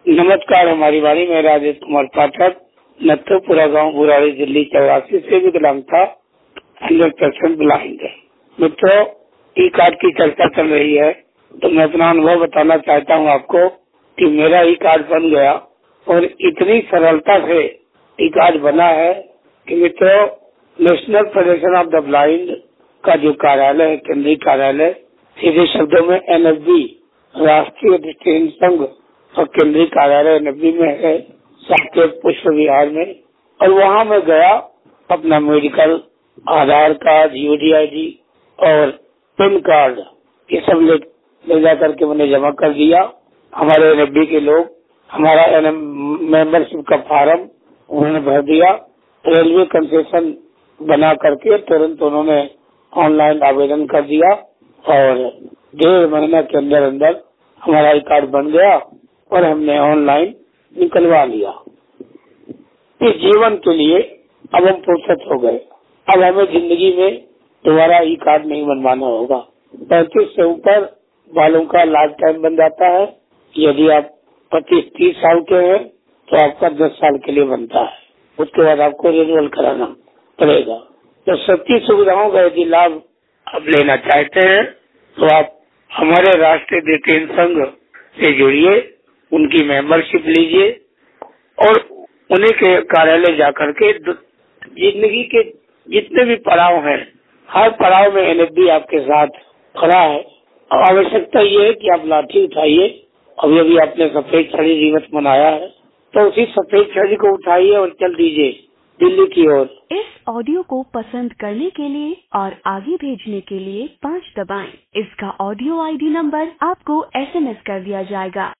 नमस्कार। हमारी वाणी में राजेश कुमार पाठक, नत्थोपुरा गांव, बुराड़ी, दिल्ली 84 से विकलांग था, 100% ब्लाइंड है। मित्रों, ई कार्ड की चर्चा चल रही है तो मैं अपना अनुभव बताना चाहता हूं आपको कि मेरा ई कार्ड बन गया और इतनी सरलता से ई कार्ड बना है कि मित्रों, national federation of the blind का जो कार्यालय है, केंद्रीय कार्यालय, सीधे शब्दों में NFB, राष्ट्रीय दृष्टिहीन संघ और केंद्रीय कार्यालय NFB में है, साकेत पुष्प विहार में। और वहाँ मैं गया, अपना मेडिकल, आधार कार्ड, UDID और पैन कार्ड ये सब ले जा करके मैंने जमा कर दिया। हमारे NFB के लोग हमारा मेंबरशिप का फार्म उन्होंने भर दिया। रेलवे कंसेशन बना करके तुरंत उन्होंने ऑनलाइन आवेदन कर दिया और 1.5 महीना के अंदर अंदर हमारा ई कार्ड बन गया और हमने ऑनलाइन निकलवा लिया। इस जीवन के लिए अब हम फुर्सत हो गए। अब हमें जिंदगी में दोबारा ई कार्ड नहीं बनवाना होगा। 35 से ऊपर वालों का लाइफ टाइम बन जाता है। यदि आप 25-30 साल के हैं तो आपका 10 साल के लिए बनता है। उसके बाद आपको रिन्यूअल कराना पड़ेगा। तो सच्ची सुविधाओं का यदि लाभ आप लेना चाहते हैं तो आप हमारे राष्ट्रीय दृष्टिहीन संघ से जुड़िए, उनकी मेंबरशिप लीजिए और उन्हीं के कार्यालय जाकर के जिंदगी के जितने भी पड़ाव हैं, हर पड़ाव में NFB आपके साथ खड़ा है। और आवश्यकता ये है कि आप लाठी उठाइए। अभी अभी आपने सफेद छड़ी दिवस मनाया है तो उसी सफेद छड़ी को उठाइए और चल दीजिए दिल्ली की ओर। इस ऑडियो को पसंद करने के लिए और आगे भेजने के लिए 5 दबाएं। इसका ऑडियो ID नंबर आपको SMS कर दिया जाएगा।